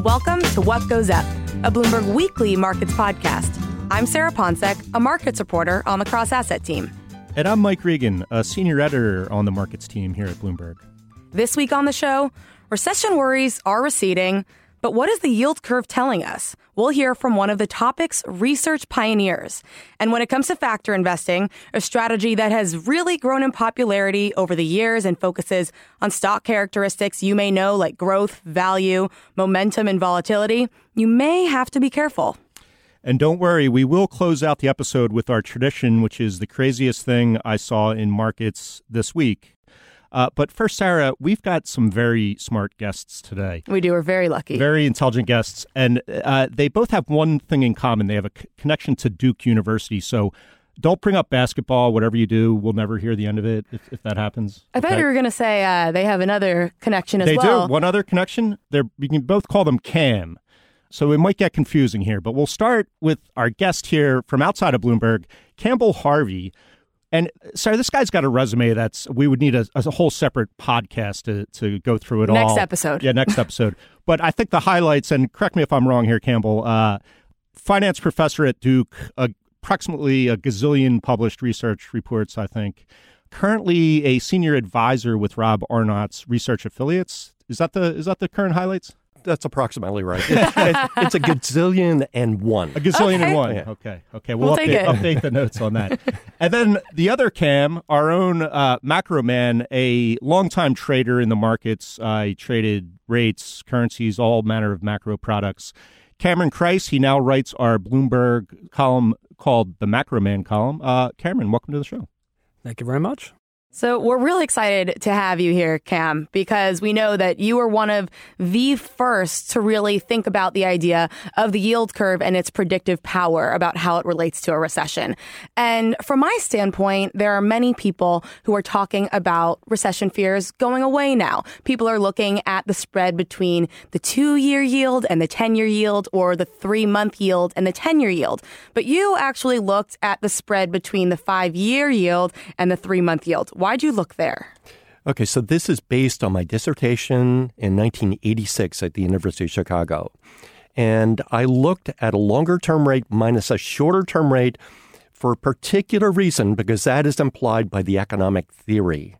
Welcome to What Goes Up, a Bloomberg Weekly Markets podcast. I'm Sarah Ponsek, a markets reporter on the Cross Asset team. And I'm Mike Regan, a senior editor on the markets team here at Bloomberg. This week on the show, recession worries are receding, but what is the yield curve telling us? We'll hear from one of the topic's research pioneers. And when it comes to factor investing, a strategy that has really grown in popularity over the years and focuses on stock characteristics you may know like growth, value, momentum, and volatility, you may have to be careful. And don't worry, we will close out the episode with our tradition, which is the craziest thing I saw in markets this week. But first, Sarah, we've got some very smart guests today. We do. We're very lucky. Very intelligent guests. And they both have one thing in common. They have a connection to Duke University. So don't bring up basketball. Whatever you do, we'll never hear the end of it if that happens. I thought you were going to say they have another connection as well. They do. One other connection. You can both call them CAM. So it might get confusing here. But we'll start with our guest here from outside of Bloomberg, Campbell Harvey. And, Sarah, this guy's got a resume we would need a whole separate podcast to go through it all. Next episode. Yeah, next episode. But I think the highlights, and correct me if I'm wrong here, Campbell, finance professor at Duke, approximately a gazillion published research reports, I think. Currently a senior advisor with Rob Arnott's research affiliates. Is that the current highlights? That's approximately right. It's a gazillion and one. A gazillion and one. Yeah. Okay. We'll update the notes on that. And then the other Cam, our own macro man, a longtime trader in the markets. He traded rates, currencies, all manner of macro products. Cameron Kreis, he now writes our Bloomberg column called the Macro Man column. Cameron, welcome to the show. Thank you very much. So we're really excited to have you here, Cam, because we know that you were one of the first to really think about the idea of the yield curve and its predictive power about how it relates to a recession. And from my standpoint, there are many people who are talking about recession fears going away now. People are looking at the spread between the 2-year yield and the 10-year yield, or the 3-month yield and the 10-year yield. But you actually looked at the spread between the 5-year yield and the 3-month yield. Why'd you look there? Okay, so this is based on my dissertation in 1986 at the University of Chicago. And I looked at a longer-term rate minus a shorter-term rate for a particular reason, because that is implied by the economic theory.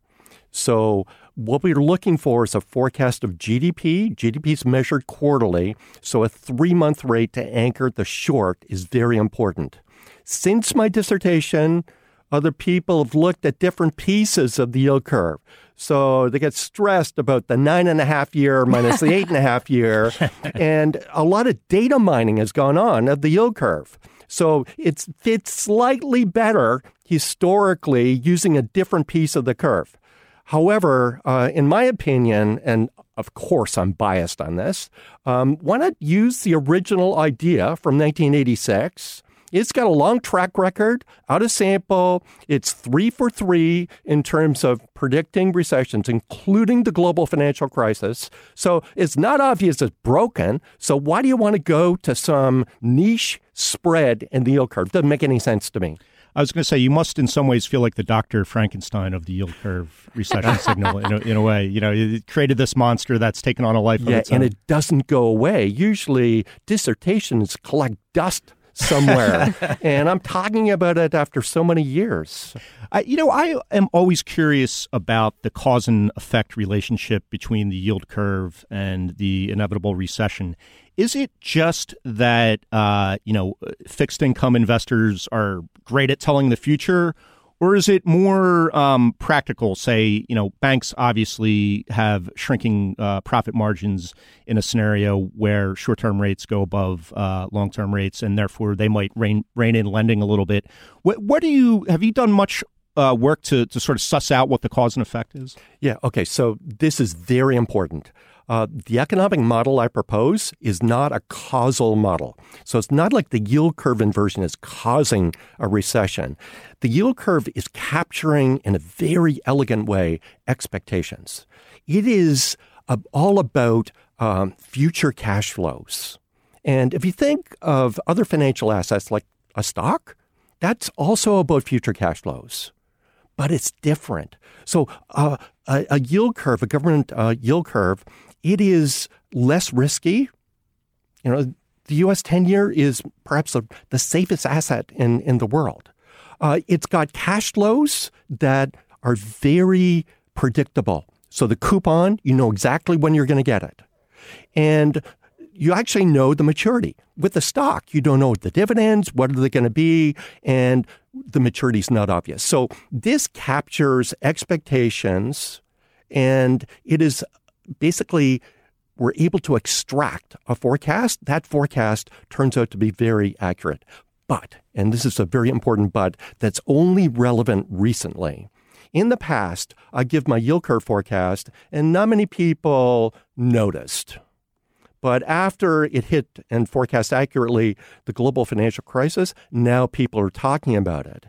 So what we're looking for is a forecast of GDP. GDP is measured quarterly, so a 3-month rate to anchor the short is very important. Since my dissertation, other people have looked at different pieces of the yield curve. So they get stressed about the 9.5 year minus the 8.5 year. And a lot of data mining has gone on of the yield curve. So it's slightly better historically using a different piece of the curve. However, in my opinion, and of course I'm biased on this, why not use the original idea from 1986? It's got a long track record, out of sample. It's 3 for 3 in terms of predicting recessions, including the global financial crisis. So it's not obvious it's broken. So why do you want to go to some niche spread in the yield curve? Doesn't make any sense to me. I was going to say, you must in some ways feel like the Dr. Frankenstein of the yield curve recession signal in a way. You know, it created this monster that's taken on a life of its own. And it doesn't go away. Usually dissertations collect dust somewhere. And I'm talking about it after so many years. I am always curious about the cause and effect relationship between the yield curve and the inevitable recession. Is it just that, fixed income investors are great at telling the future? Or is it more practical? Say, banks obviously have shrinking profit margins in a scenario where short-term rates go above long-term rates, and therefore they might rein in lending a little bit. Have you done much work to sort of suss out what the cause and effect is? Yeah. Okay. So this is very important. The economic model I propose is not a causal model. So it's not like the yield curve inversion is causing a recession. The yield curve is capturing in a very elegant way expectations. It is all about future cash flows. And if you think of other financial assets like a stock, that's also about future cash flows. But it's different. So a yield curve, a government yield curve, it is less risky the U.S. 10-year is perhaps the safest asset in the world. It's got cash flows that are very predictable. So the coupon, you know exactly when you're going to get it. And you actually know the maturity. With the stock, you don't know the dividends, what are they going to be, and the maturity is not obvious. So this captures expectations, and it is basically we're able to extract a forecast. That forecast turns out to be very accurate. But, and this is a very important but, that's only relevant recently. In the past, I give my yield curve forecast, and not many people noticed. But after it hit and forecast accurately the global financial crisis, now people are talking about it.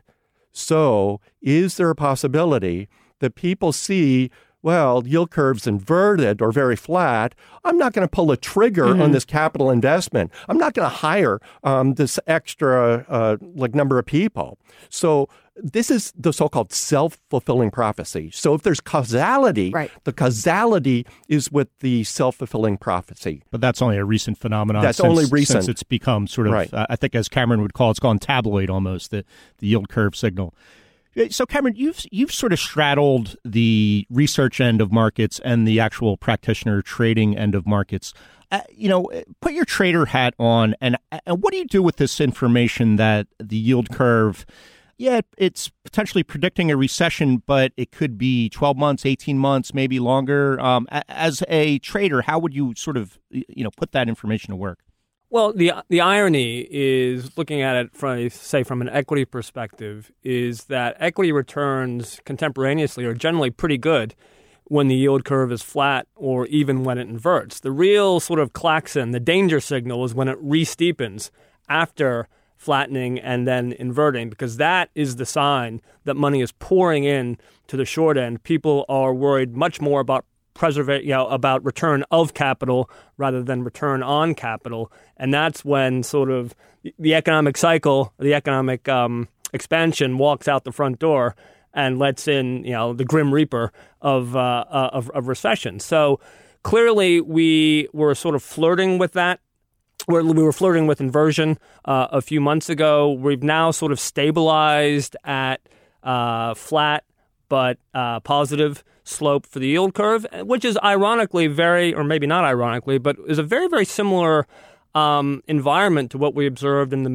So is there a possibility that people see, well, yield curve's inverted or very flat, I'm not going to pull a trigger on this capital investment. I'm not going to hire this extra number of people. So this is the so-called self-fulfilling prophecy. So if there's causality, the causality is with the self-fulfilling prophecy. But that's only a recent phenomenon. That's only recent. Since it's become sort of, I think as Cameron would call it, it's gone tabloid almost, the yield curve signal. So, Cameron, you've sort of straddled the research end of markets and the actual practitioner trading end of markets. Put your trader hat on, and what do you do with this information that the yield curve, it's potentially predicting a recession, but it could be 12 months, 18 months, maybe longer. As a trader, how would you sort of, put that information to work? Well, the irony is, looking at it from an equity perspective, is that equity returns contemporaneously are generally pretty good when the yield curve is flat or even when it inverts. The real sort of klaxon, the danger signal, is when it re-steepens after flattening and then inverting, because that is the sign that money is pouring in to the short end. People are worried much more about about return of capital rather than return on capital. And that's when sort of the economic cycle, the economic expansion walks out the front door and lets in, the grim reaper of recession. So clearly we were sort of flirting with that. We were flirting with inversion a few months ago. We've now sort of stabilized at flat but positive slope for the yield curve, which is ironically or maybe not ironically, but is a very, very similar environment to what we observed in the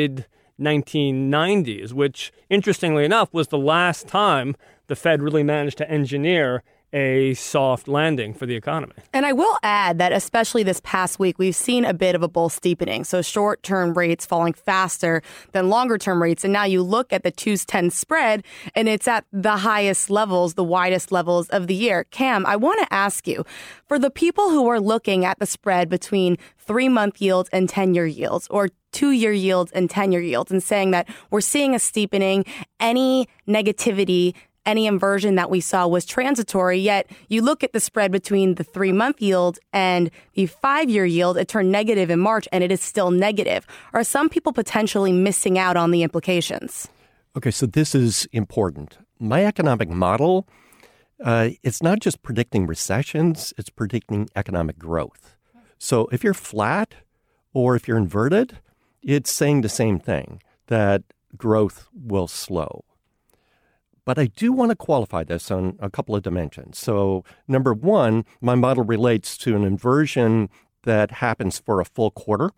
mid-1990s, which, interestingly enough, was the last time the Fed really managed to engineer a soft landing for the economy. And I will add that especially this past week, we've seen a bit of a bull steepening. So short-term rates falling faster than longer-term rates. And now you look at the 2-10 spread, and it's at the highest levels, the widest levels of the year. Cam, I want to ask you, for the people who are looking at the spread between 3-month yields and 10-year yields, or 2-year yields and 10-year yields, and saying that we're seeing a steepening, any negativity, any inversion that we saw was transitory, yet you look at the spread between the 3-month yield and the 5-year yield, it turned negative in March, and it is still negative. Are some people potentially missing out on the implications? Okay, so this is important. My economic model, it's not just predicting recessions, it's predicting economic growth. So if you're flat or if you're inverted, it's saying the same thing, that growth will slow. But I do want to qualify this on a couple of dimensions. So number one, my model relates to an inversion that happens for a full quarter,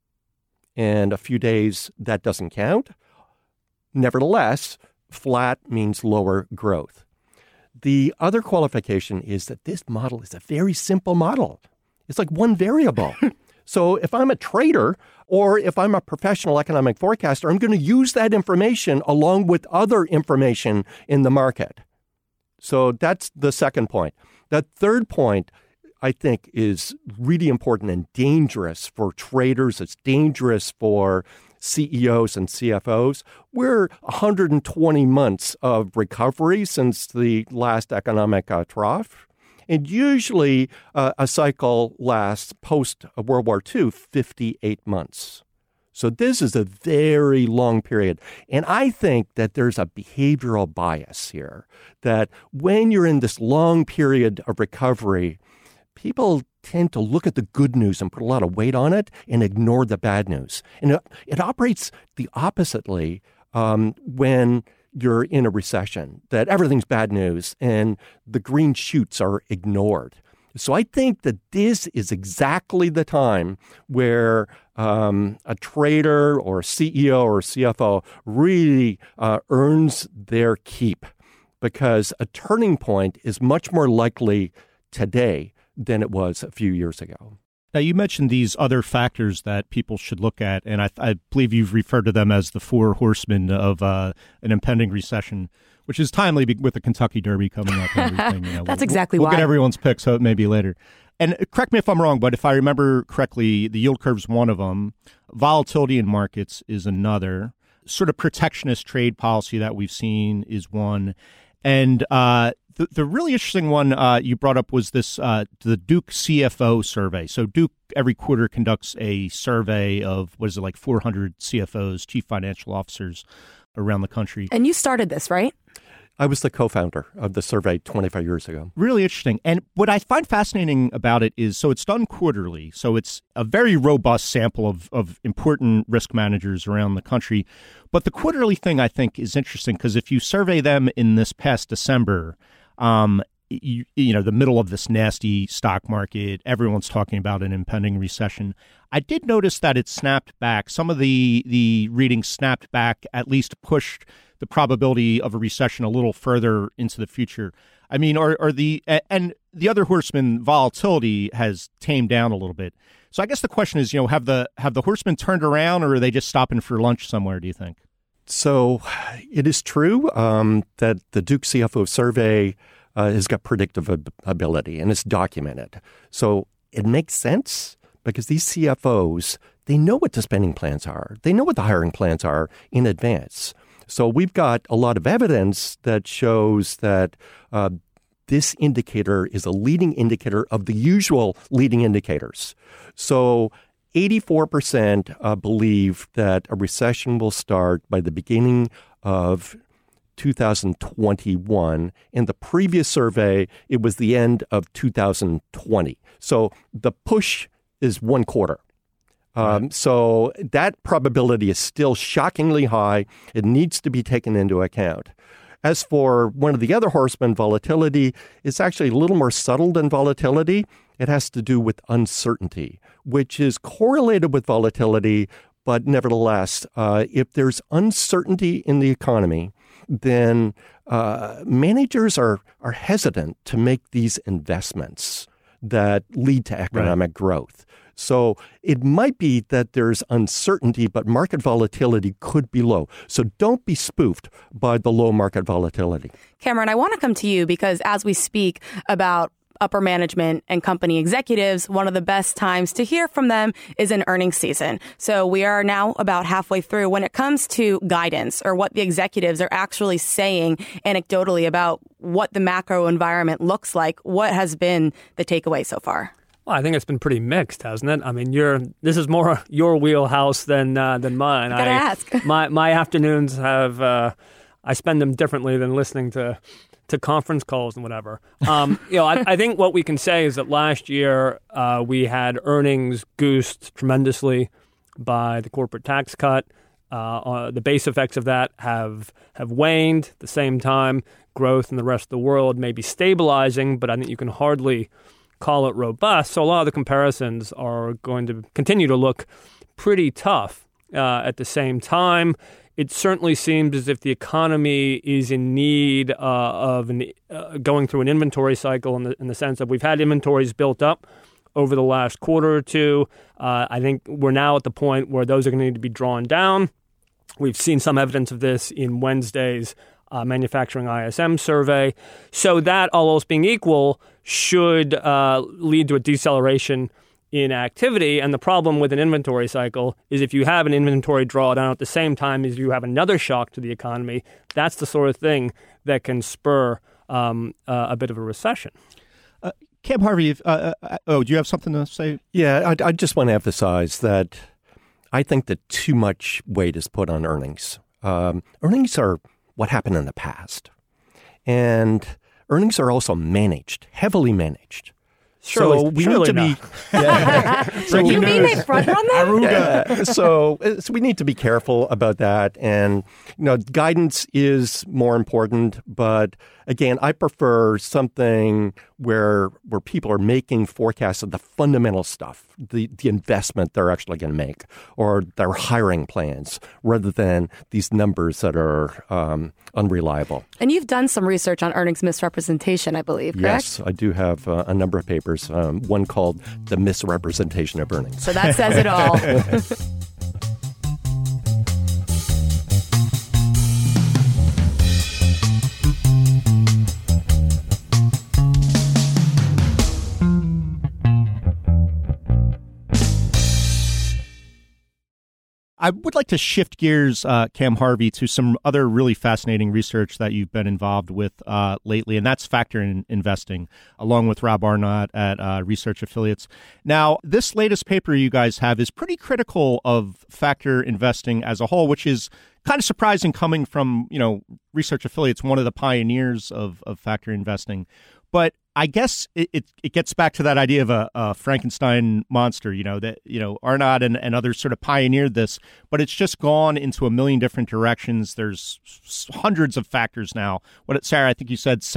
and a few days that doesn't count. Nevertheless, flat means lower growth. The other qualification is that this model is a very simple model. It's like one variable. So if I'm a trader or if I'm a professional economic forecaster, I'm going to use that information along with other information in the market. So that's the second point. The third point, I think, is really important and dangerous for traders. It's dangerous for CEOs and CFOs. We're 120 months of recovery since the last economic trough. And usually a cycle lasts post-World War II 58 months. So this is a very long period. And I think that there's a behavioral bias here, that when you're in this long period of recovery, people tend to look at the good news and put a lot of weight on it and ignore the bad news. And it operates the oppositely when you're in a recession, that everything's bad news and the green shoots are ignored. So I think that this is exactly the time where a trader or a CEO or a CFO really earns their keep, because a turning point is much more likely today than it was a few years ago. Now, you mentioned these other factors that people should look at, and I believe you've referred to them as the four horsemen of an impending recession, which is timely with the Kentucky Derby coming up and everything. That's exactly why. We'll get everyone's pick, so it may be later. And correct me if I'm wrong, but if I remember correctly, the yield curve's one of them. Volatility in markets is another. Sort of protectionist trade policy that we've seen is one. And the really interesting one you brought up was this the Duke CFO survey. So Duke every quarter conducts a survey of, 400 CFOs, chief financial officers around the country. And you started this, right? I was the co-founder of the survey 25 years ago. Really interesting. And what I find fascinating about it is, so it's done quarterly. So it's a very robust sample of important risk managers around the country. But the quarterly thing, I think, is interesting because if you survey them in this past December, you know, the middle of this nasty stock market, everyone's talking about an impending recession. I did notice that it snapped back. Some of the readings snapped back, at least pushed the probability of a recession a little further into the future. I mean, and the other horseman, volatility, has tamed down a little bit. So I guess the question is, you know, have the horsemen turned around, or are they just stopping for lunch somewhere, do you think? So it is true that the Duke CFO survey has got predictive ability, and it's documented. So it makes sense because these CFOs, they know what the spending plans are. They know what the hiring plans are in advance. So we've got a lot of evidence that shows that this indicator is a leading indicator of the usual leading indicators. So 84% believe that a recession will start by the beginning of 2021. In the previous survey, it was the end of 2020. So the push is one quarter. So that probability is still shockingly high. It needs to be taken into account. As for one of the other horsemen, volatility, it's actually a little more subtle than volatility. It has to do with uncertainty, which is correlated with volatility. But nevertheless, if there's uncertainty in the economy, then managers are hesitant to make these investments that lead to economic growth. So it might be that there's uncertainty, but market volatility could be low. So don't be spoofed by the low market volatility. Cameron, I want to come to you because as we speak about upper management and company executives, one of the best times to hear from them is in earnings season. So we are now about halfway through. When it comes to guidance or what the executives are actually saying anecdotally about what the macro environment looks like, what has been the takeaway so far? Well, I think it's been pretty mixed, hasn't it? I mean, this is more your wheelhouse than mine. Gotta ask. My afternoons have I spend them differently than listening to conference calls and whatever. I think what we can say is that last year we had earnings goosed tremendously by the corporate tax cut. The base effects of that have waned. At the same time, growth in the rest of the world may be stabilizing, but I think you can hardly call it robust. So a lot of the comparisons are going to continue to look pretty tough. At the same time, it certainly seems as if the economy is in need of going through an inventory cycle in the sense that we've had inventories built up over the last quarter or two. I think we're now at the point where those are going to need to be drawn down. We've seen some evidence of this in Wednesday's manufacturing ISM survey. So that, all else being equal, should lead to a deceleration in activity. And the problem with an inventory cycle is if you have an inventory drawdown at the same time as you have another shock to the economy, that's the sort of thing that can spur a bit of a recession. Cam Harvey, do you have something to say? Yeah, I just want to emphasize that I think that too much weight is put on earnings. Earnings are what happened in the past. And earnings are also managed, heavily managed. Surely, we surely need to not. be. You mean they front run them? Yeah. So we need to be careful about that. And, guidance is more important. But again, I prefer something where people are making forecasts of the fundamental stuff, the investment they're actually going to make, or their hiring plans, rather than these numbers that are unreliable. And you've done some research on earnings misrepresentation, I believe, correct? Yes, I do have a number of papers, one called The Misrepresentation of Earnings. So that says it all. I would like to shift gears, Cam Harvey, to some other really fascinating research that you've been involved with lately, and that's factor investing, along with Rob Arnott at Research Affiliates. Now, this latest paper you guys have is pretty critical of factor investing as a whole, which is kind of surprising coming from, Research Affiliates, one of the pioneers of factor investing. But I guess it gets back to that idea of a Frankenstein monster, that, Arnott and others sort of pioneered this, but it's just gone into a million different directions. There's hundreds of factors now. Sarah, I think you said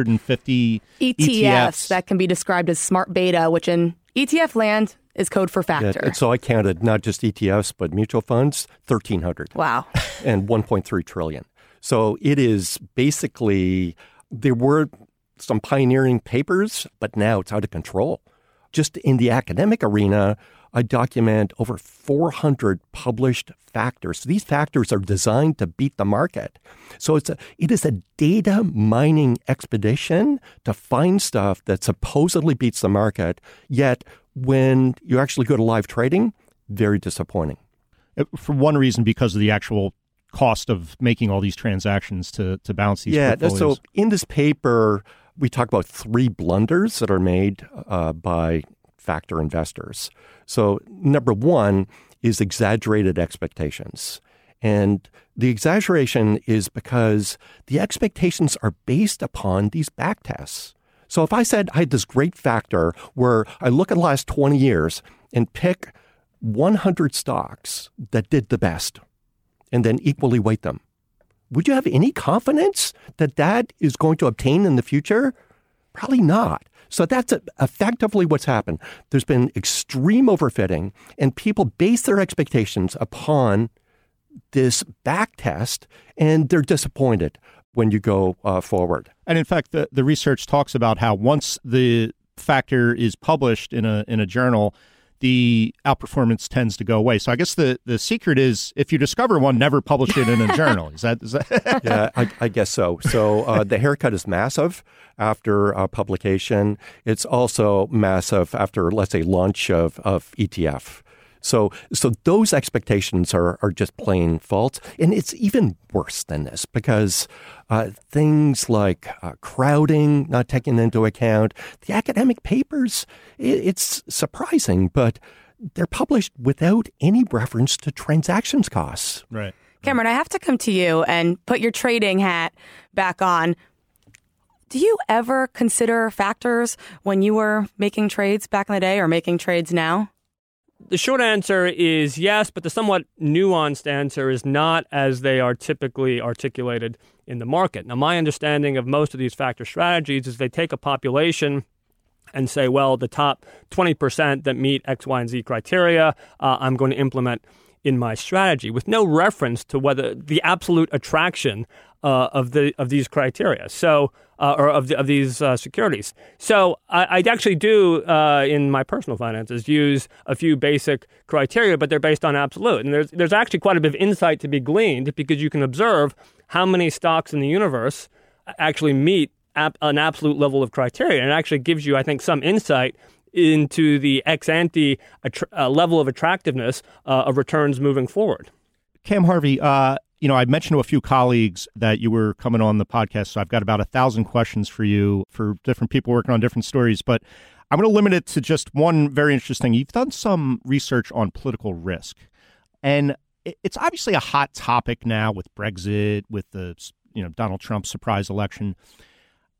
750 ETFs that can be described as smart beta, which in ETF land is code for factor. Yeah, and so I counted not just ETFs, but mutual funds, 1,300. Wow. And 1.3 trillion. So it is basically, there were some pioneering papers, but now it's out of control. Just in the academic arena, I document over 400 published factors. These factors are designed to beat the market. So it is a data mining expedition to find stuff that supposedly beats the market, yet when you actually go to live trading, very disappointing. For one reason, because of the actual cost of making all these transactions to balance these portfolios. So in this paper, we talk about 3 blunders that are made by factor investors. So number one is exaggerated expectations. And the exaggeration is because the expectations are based upon these back tests. So if I said I had this great factor where I look at the last 20 years and pick 100 stocks that did the best and then equally weight them, would you have any confidence that that is going to obtain in the future? Probably not. So that's effectively what's happened. There's been extreme overfitting, and people base their expectations upon this back test, and they're disappointed when you go forward. And in fact, the research talks about how once the factor is published in a journal, the outperformance tends to go away. So I guess the secret is, if you discover one, never publish it in a journal. Is that? Yeah, I guess so. So the haircut is massive after publication. It's also massive after, let's say, launch of ETF. So those expectations are just plain false. And it's even worse than this because things like crowding, not taken into account, the academic papers, it's surprising, but they're published without any reference to transactions costs. Right. Cameron, I have to come to you and put your trading hat back on. Do you ever consider factors when you were making trades back in the day or making trades now? The short answer is yes, but the somewhat nuanced answer is not as they are typically articulated in the market. Now, my understanding of most of these factor strategies is they take a population and say, well, the top 20% that meet X, Y, and Z criteria, I'm going to implement in my strategy, with no reference to whether the absolute attraction of these criteria. So, or of these securities. So I'd actually do in my personal finances use a few basic criteria, but they're based on absolute. And there's actually quite a bit of insight to be gleaned because you can observe how many stocks in the universe actually meet an absolute level of criteria. And it actually gives you, I think, some insight into the ex-ante level of attractiveness of returns moving forward. Cam Harvey, I mentioned to a few colleagues that you were coming on the podcast, so I've got about 1,000 questions for you for different people working on different stories, but I'm going to limit it to just one very interesting. You've done some research on political risk, and it's obviously a hot topic now with Brexit, with the Donald Trump surprise election.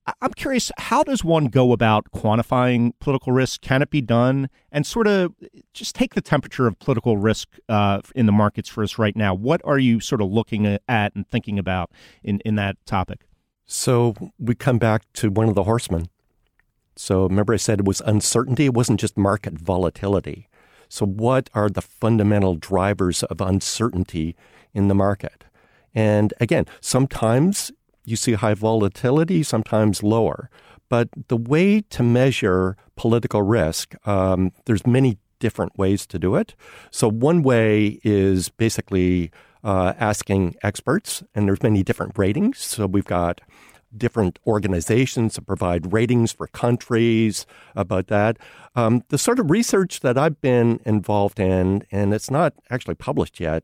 I'm curious, how does one go about quantifying political risk? Can it be done? And sort of just take the temperature of political risk in the markets for us right now. What are you sort of looking at and thinking about in that topic? So we come back to one of the horsemen. So remember I said it was uncertainty. It wasn't just market volatility. So what are the fundamental drivers of uncertainty in the market? And again, sometimes you see high volatility, sometimes lower. But the way to measure political risk, there's many different ways to do it. So one way is basically asking experts, and there's many different ratings. So we've got different organizations that provide ratings for countries about that. The sort of research that I've been involved in, and it's not actually published yet,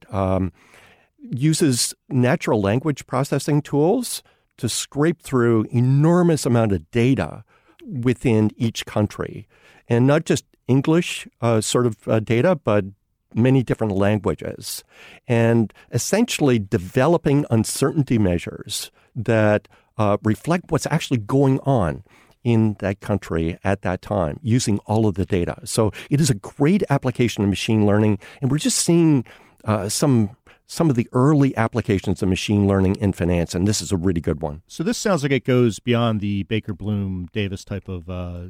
uses natural language processing tools to scrape through enormous amount of data within each country. And not just English data, but many different languages. And essentially developing uncertainty measures that reflect what's actually going on in that country at that time using all of the data. So it is a great application of machine learning, and we're just seeing some of the early applications of machine learning in finance, and this is a really good one. So this sounds like it goes beyond the Baker Bloom Davis type of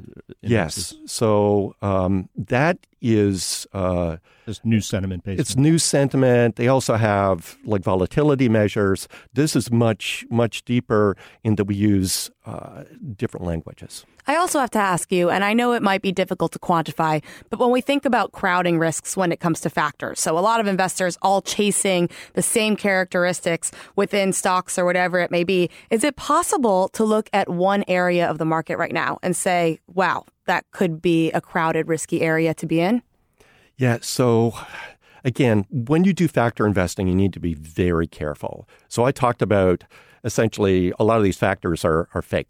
yes. So that is just new sentiment based. It's new sentiment. They also have like volatility measures. This is much deeper in that we use different languages. I also have to ask you, and I know it might be difficult to quantify, but when we think about crowding risks when it comes to factors, so a lot of investors all chasing the same characteristics within stocks or whatever it may be, is it possible to look at one area of the market right now and say, wow, that could be a crowded, risky area to be in? Yeah, so again, when you do factor investing, you need to be very careful. So I talked about essentially a lot of these factors are fake.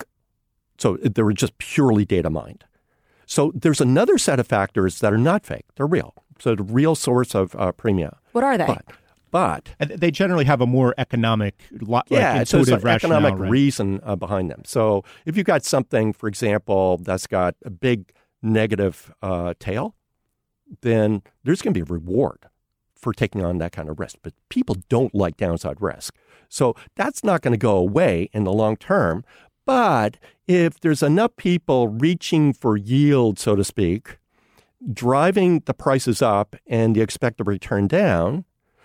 So they were just purely data mined. So there's another set of factors that are not fake. They're real. So the real source of premia. What are they? But and they generally have a more economic, so it's an economic right? reason behind them. So if you've got something, for example, that's got a big negative tail, then there's going to be a reward for taking on that kind of risk. But people don't like downside risk. So that's not going to go away in the long term. But if there's enough people reaching for yield, so to speak, driving the prices up and the expected return down,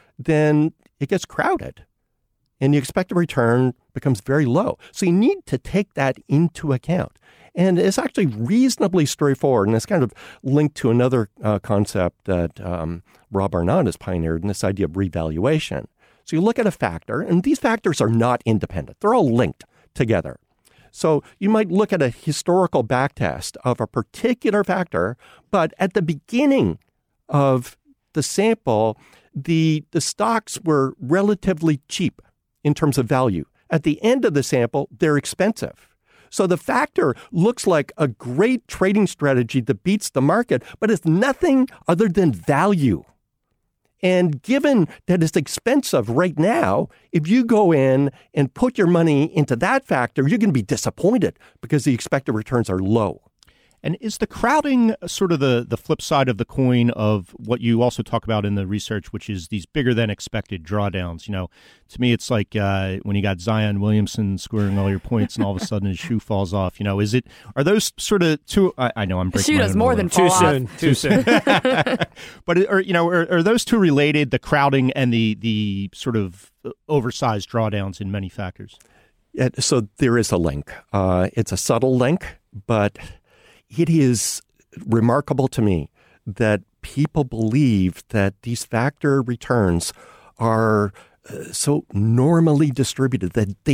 then it gets crowded and the expected return becomes very low. So you need to take that into account. And it's actually reasonably straightforward. And it's kind of linked to another concept that Rob Arnott has pioneered, in this idea of revaluation. So you look at a factor, and these factors are not independent. They're all linked together. So you might look at a historical backtest of a particular factor, but at the beginning of the sample, the stocks were relatively cheap in terms of value. At the end of the sample, they're expensive. So the factor looks like a great trading strategy that beats the market, but it's nothing other than value. And given that it's expensive right now, if you go in and put your money into that factor, you're going to be disappointed because the expected returns are low. And is the crowding sort of the flip side of the coin of what you also talk about in the research, which is these bigger than expected drawdowns? You know, to me, it's like when you got Zion Williamson scoring all your points and all of a sudden his shoe falls off. You know, are those sort of two? I know I'm breaking shoe does more than fall off. Too soon. But are those two related? The crowding and the sort of oversized drawdowns in many factors. Yeah, so there is a link. It's a subtle link, but it is remarkable to me that people believe that these factor returns are so normally distributed that they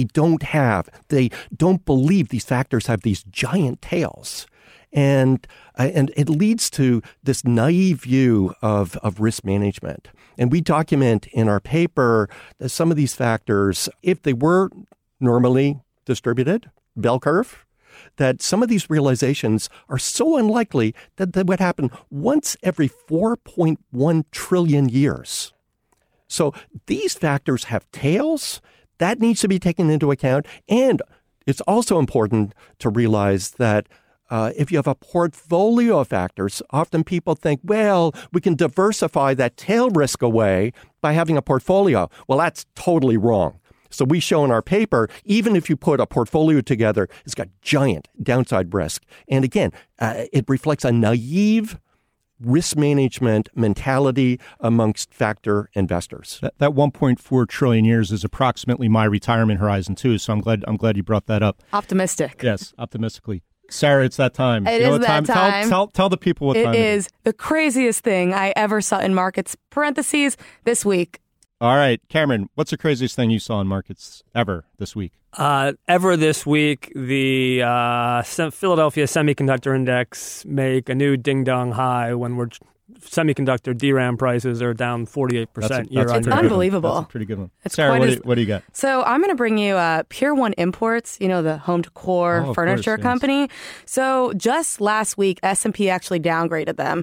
don't believe these factors have these giant tails. And it leads to this naive view of risk management. And we document in our paper that some of these factors, if they were normally distributed, bell curve, that some of these realizations are so unlikely that they would happen once every 4.1 trillion years. So these factors have tails. That needs to be taken into account. And It's also important to realize that if you have a portfolio of factors, often people think, well, we can diversify that tail risk away by having a portfolio. Well, that's totally wrong. So we show in our paper, even if you put a portfolio together, it's got giant downside risk. And again, it reflects a naive risk management mentality amongst factor investors. That 1.4 trillion years is approximately my retirement horizon too. So I'm glad you brought that up. Optimistic. Yes, optimistically. Sarah, it's that time. It is that time. Tell the people what time it is. It is the craziest thing I ever saw in markets, parentheses, this week. All right, Cameron, what's the craziest thing you saw in markets ever this week? Ever this week, the Philadelphia Semiconductor Index make a new ding-dong high when semiconductor DRAM prices are down 48% year on year. Unbelievable. That's a pretty good one. It's Sarah, what do you got? So I'm going to bring you Pier 1 Imports, the home decor furniture company. So just last week, S&P actually downgraded them.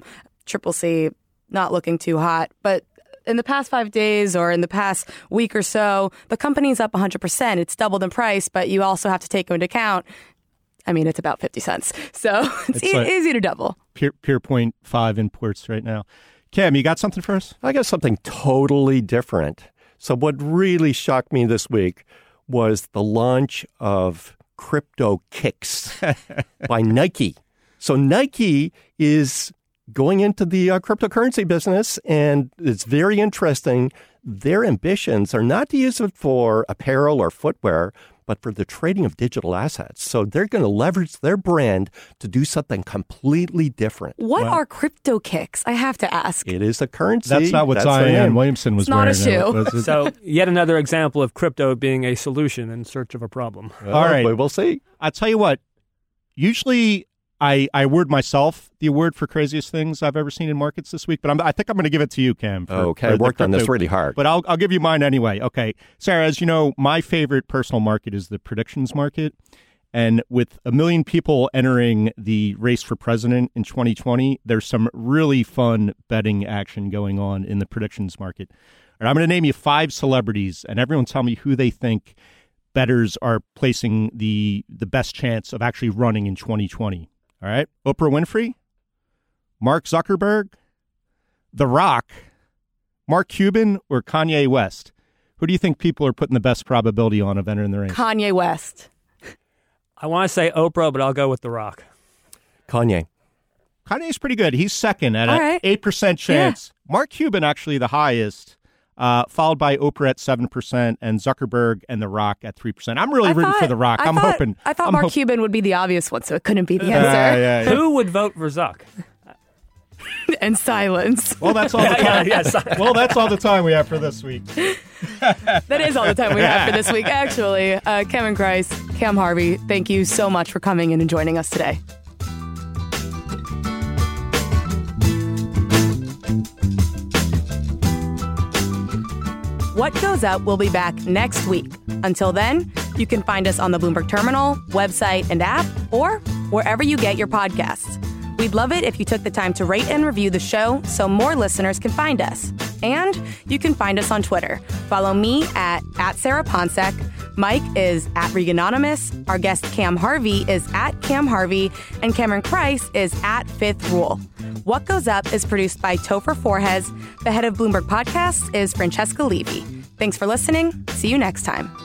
CCC not looking too hot, but in the past 5 days or in the past week or so, the company's up 100%. It's doubled in price, but you also have to take into account, it's about 50 cents. So it's easy to double. Pier 0.5 imports right now. Cam, you got something for us? I got something totally different. So what really shocked me this week was the launch of Crypto Kicks by Nike. So Nike is going into the cryptocurrency business, and it's very interesting. Their ambitions are not to use it for apparel or footwear, but for the trading of digital assets. So they're going to leverage their brand to do something completely different. What are Crypto Kicks? I have to ask. It is a currency. That's not what Zion Williamson was wearing. It's not a shoe. So yet another example of crypto being a solution in search of a problem. All right. We'll see. I'll tell you what. Usually I award myself the award for craziest things I've ever seen in markets this week, but I think I'm going to give it to you, Cam. I worked on this really hard. But I'll give you mine anyway. Okay. Sarah, as you know, my favorite personal market is the predictions market. And with 1 million people entering the race for president in 2020, there's some really fun betting action going on in the predictions market. And I'm going to name you 5 celebrities, and everyone tell me who they think bettors are placing the best chance of actually running in 2020. All right. Oprah Winfrey, Mark Zuckerberg, The Rock, Mark Cuban, or Kanye West? Who do you think people are putting the best probability on of entering the race? Kanye West. I want to say Oprah, but I'll go with The Rock. Kanye. Kanye's pretty good. He's second at an 8% chance. Yeah. Mark Cuban actually the highest, followed by Oprah at 7% and Zuckerberg and The Rock at 3%. I'm really rooting for The Rock. I thought Mark Cuban would be the obvious one, so it couldn't be the answer. Yeah. Who would vote for Zuck? And silence. Well, that's all the time. Well, that's all the time we have for this week. That is all the time we have for this week. Actually, Cameron Price, Cam Harvey, thank you so much for coming in and joining us today. What Goes Up will be back next week. Until then, you can find us on the Bloomberg Terminal, website, and app, or wherever you get your podcasts. We'd love it if you took the time to rate and review the show so more listeners can find us. And you can find us on Twitter. Follow me at Sarah Ponsek. Mike is at Reganonymous. Our guest Cam Harvey is at Cam Harvey. And Cameron Price is at Fifth Rule. What Goes Up is produced by Topher Forhes. The head of Bloomberg Podcasts is Francesca Levy. Thanks for listening. See you next time.